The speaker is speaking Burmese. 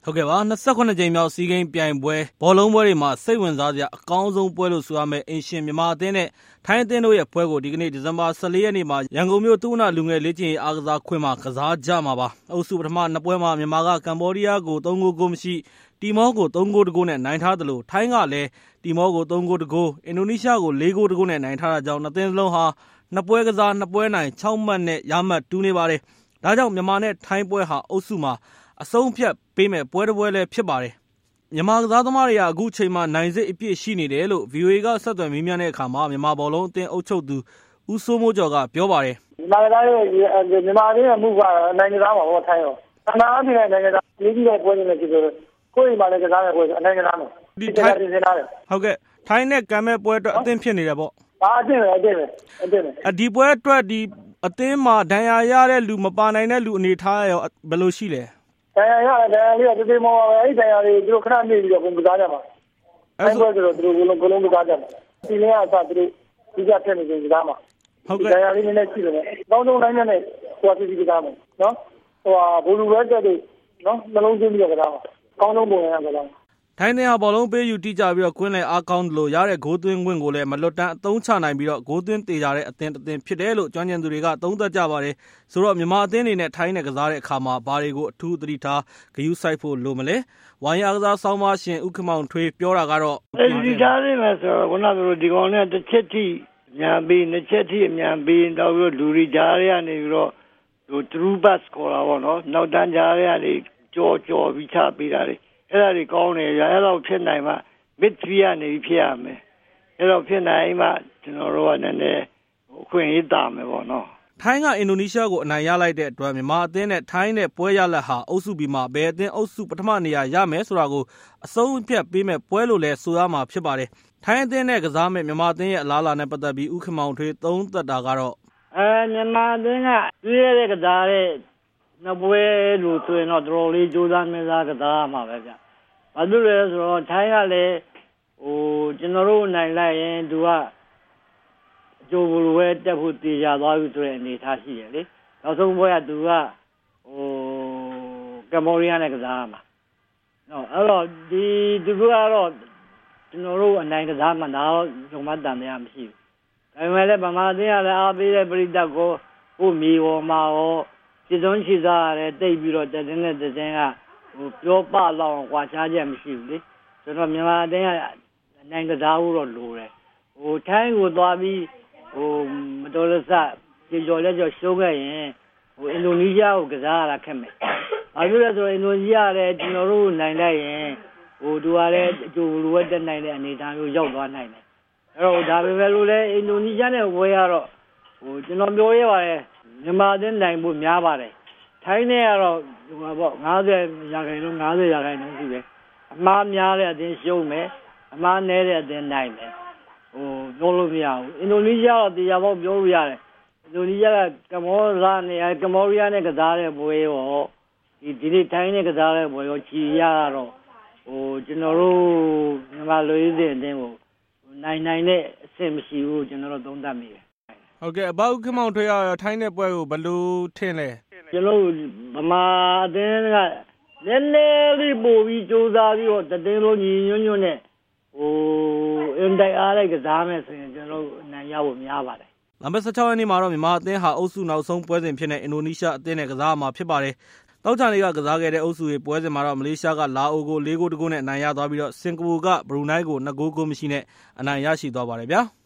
ဟုတ်ကဲ့ပါ29ကြိမ်မြောက်စီးကိန်းပြိုင်ပွဲဘောလုံးပွဲတွေမှာစိတ်ဝင်စားစရာအကောင်းဆုံးပွဲလို့ဆိုရမယ်အင်ရှင်မြန်မာအသင်းနဲ့ထိုင်းအသင်းတို့ရဲ့ပွဲကိုဒီကနေ့ဒီဇင်ဘာ14ရက်နေ့မှာရန်ကုန်မြို့သုဝဏလူငယ်လေ့ကျင့်ရေးအားကစားခွင်မှာကစားကြမှာပါအုပ်စုပထမ2ပွဲမှာမြန်မာကကမ္ဘောဒီးယားကို3ဂိုးကိုမရှိတီမောကို3ဂိုး1ဂိုးနဲ့နိုင်ထားသလိုထိုင်းကလည်းတီမောကို3ဂိုး1ဂိုးအင်ဒိုနီးရှားကို4ဂိုး1ဂိုးနဲ့နိုင်ထားတာကြောင့်နှစ်သင်းစလုံးဟာ2ပွဲကစား2ပွဲနိုင်6မှတ်နဲ့ရမှတ်တူးနေပါတယ်ဒါကြောင့်မြန်မာနဲ့ထိုင်းပွဲဟာအုပ်စုမှာအဆုံးဖြတ်ပေးမဲ့ပွဲတစ်ပွဲလည်းဖြစ်ပါတယ်မြန်မာကစားသမားတွေကအခုချိန်မှာနိုင်စစ်အပြည့်ရှိနေတယ်လို့ VOA ကဆက်သွယ်မေးမြန်းတဲ့အခါမှာမြန်မာဘောလုံးအသင်းအုပ်ချုပ်သူဦးစိုးမိုးကျော်ကပြောပါတယ်မြန်မာကစားရဲ့မြန်မာအသင်းရဲ့မှုကနိုင်ကစားမှာပေါ့ထိုင်းရောအနာအပြည့်နဲ့နိုင်ကစားလေးကြီးတဲ့ပွဲတွေနဲ့ဖြစ်လို့ကိုယ့်အိမ်မှာလည်းကစားတဲ့ပွဲဆိုအနိုင်ကစားမယ်ဒီထိုင်းဟုတ်ကဲ့ထိုင်းနဲ့ကံမဲ့ပွဲအတွက်အသင်းဖြစ်နေတယ်ပေါ့အသင်းပဲဒီပွဲအတွက်ဒီအသင်းမှာဒဏ်ရာရတဲ့လူမပါနိုင်တဲ့လူအနေထားရောဘယ်လိုရှိလဲဒဏ်ရာလေးကတေးမောပါပဲအဲ့ဒဏ်ရာလေးသူတို့ခဏနေပြီးတော့ကစားကြမှာအဲ့ပွဲဆိုတော့သူတို့ကလုံးကစားကြမှာဒီနေ့အစားသူတို့ဒီကထက်နေကြကစားမှာဟုတ်ကဲ့ဒဏ်ရာလေးနည်းနည်းရှိတယ်ကောင်းဆုံးနိုင်နဲ့ဟိုစီကစားမှာနော်ဟိုဘူလူပဲတက်တယ်နော်နှလုံးသွင်းပြီးတော့ကစားမှာကောင်းဆုံးပုံရကစားမှာထိုင်းနေရာဘောလုံးပေးယူတိကျပြီးတော့ကွင်းလယ်အားကောင်းလို့ရတဲ့ဂိုးသွင်းခွင့်ကိုလည်းမလွတ်တမ်းအသုံးချနိုင်ပြီးတော့ဂိုးသွင်းတေကြတဲ့အသင်းဖြစ်တယ်လို့ကျွမ်းကျင်သူတွေကသုံးသပ်ကြပါတယ်ဆိုတော့မြန်မာအသင်းတွေနဲ့ထိုင်းနဲ့ကစားတဲ့အခါမှာဘာတွေကိုအထူးသတိထားဂရုစိုက်ဖို့လိုမလဲဝိုင်းအားကစားဆောင်းပါရှင်ဦးခမောင်ထွေးပြောတာကတော့ဒီကြားနေမယ်ဆိုတော့ခုနကလိုဒီကောင်နဲ့တစ်ချက်ထိမြန်ပြီးနှစ်ချက်ထိအမြန်ပြီးတော့ပြီးလူရီကြားရနေပြီးတော့ဟို true pass ခေါ်တာပေါ့နော်နောက်တန်းကြားရနေကြော်ပြီးချပေးတာလေအဲ့ဒါတွေကောင်းတယ်အဲ့တော့ဖြစ်နိုင်မှ midfield ကနေဖြစ်ရမယ်အဲ့တော့ဖြစ်နိုင်မှကျွန်တော်တို့ကနည်းနည်းအခွင့်အရေးတာမယ်ပေါ့နော်ထိုင်းကအင်ဒိုနီးရှားကိုအနိုင်ရလိုက်တဲ့အတွက်မြန်မာအသင်းနဲ့ထိုင်းနဲ့ပွဲရလဒ်ဟာအုပ်စု B မှာဘယ်အသင်းအုပ်စုပထမနေရာရမယ်ဆိုတာကိုအဆုံးအဖြတ်ပေးမဲ့ပွဲလို့လည်းဆိုရမှာဖြစ်ပါတယ်ထိုင်းအသင်းနဲ့ကစားမဲ့မြန်မာအသင်းရဲ့အလားအလာနဲ့ပတ်သက်ပြီးဦးခမောင်ထွေးသုံးသပ်တာကတော့မြန်မာအသင်းကပြည့်ရတဲ့ကစားတဲ့နှစ်ပွဲလို့ဆိုရင်တော့တော်တော်လေးကြိုးစားမစားကစားမှာပဲဗျ။ဘာလို့လဲဆိုတော့ထိုင်းကလည်းဟိုကျွန်တော်တို့နိုင်လိုက်ရင်သူကအကျိုးဘလိုပဲတက်ဖို့တည်ကြသွားပြီဆိုတဲ့အနေအထားရှိတယ်လေ။နောက်ဆုံးပွဲကသူကဟိုကမ္ဘောဒီးယားနဲ့ကစားမှာ။နော်အဲ့တော့ဒီသူကတော့ကျွန်တော်တို့အနိုင်ကစားမှာတော့ဂျုံမတန်တရားမရှိဘူး။ဒါပေမဲ့လည်းဗမာသင်းကလည်းအားပေးတဲ့ပရိသတ်ကိုဟိုမြေပေါ်မှာရောခြေစုံးခြေစားရတယ်တိတ်ပြီးတော့တဲ့တဲ့ကဟိုပြောပလောက်အောင်ကွာခြားချက်မရှိဘူးလေဆိုတော့မြန်မာအတင်းကနိုင်ကစားဖို့တော့လိုတယ်ဟိုထိုင်းကိုသွားပြီးဟိုမတော်တဆကြေကျော်လက်ကျော်ရှုံးခဲ့ရင်ဟိုအင်ဒိုနီးရှားကိုကစားရတာခက်မယ်ဘာလို့လဲဆိုတော့အင်ဒိုနီးရှားလည်းကျွန်တော်တို့နိုင်လိုက်ရင်ဟိုသူကလည်းအကျိုးလိုပဲတက်နိုင်တဲ့အနေအထားမျိုးရောက်သွားနိုင်တယ်အဲ့တော့ဒါပေမဲ့လို့လည်းအင်ဒိုနီးရှားနဲ့ဝယ်ရတော့ဟိုကျွန်တော်ပြောရပါတယ်မြန်မာအသင်းနိုင်ဖို့များပါတယ်ထိုင်းနဲ့ကတော့ဟိုပေါ့50%ရှိတယ်အမှားများတဲ့အသင်းရှုံးမယ်အမှားနည်းတဲ့အသင်းနိုင်မယ်ဟိုပြောလို့မရဘူးအင်ဒိုနီးရှားတော့တရားပေါက်ပြောလို့ရတယ်အင်ဒိုနီးရှားကကမ္ဘောဒီးယားနဲ့ကစားတဲ့ပွဲရောဒီနေ့ထိုင်းနဲ့ကစားတဲ့ပွဲရောချီရတော့ဟိုကျွန်တော်တို့မြန်မာလူကြီးတွေအတင်းကိုနိုင်တဲ့အဆင့်မရှိဘူးကျွန်တော်တို့သုံးသပ်မိတယ်ဟုတ်ကဲ့အဘောက်ခမောင်ထွေးရထိုင်းတဲ့ပွဲကိုဘယ်လိုထင်လဲကျွန်တော်ဗမာအသင်းကနည်းနည်းလေးပို့ပြီးစူးစမ်းပြီးတော့တတင်းလုံးညီညွတ်ညွတ်နဲ့ဟိုအင်တိုက်အားလိုက်ကစားမယ်ဆိုရင်ကျွန်တော်နိုင်ရဖို့များပါတယ်။လာမယ့်16ရက်နေ့မှာတော့မြန်မာအသင်းဟာအုပ်စုနောက်ဆုံးပွဲစဉ်ဖြစ်တဲ့အင်ဒိုနီးရှားအသင်းနဲ့ကစားမှာဖြစ်ပါတယ်။တောက်ချန်လေးကကစားခဲ့တဲ့အုပ်စုရဲ့ပွဲစဉ်မှာတော့မလေးရှားကလာအိုကို4ဂိုး1ဂိုးနဲ့အနိုင်ရသွားပြီးတော့စင်ကာပူကဘရူနိုင်းကို2ဂိုးမရှိနဲ့အနိုင်ရရှိသွားပါတယ်ဗျာ။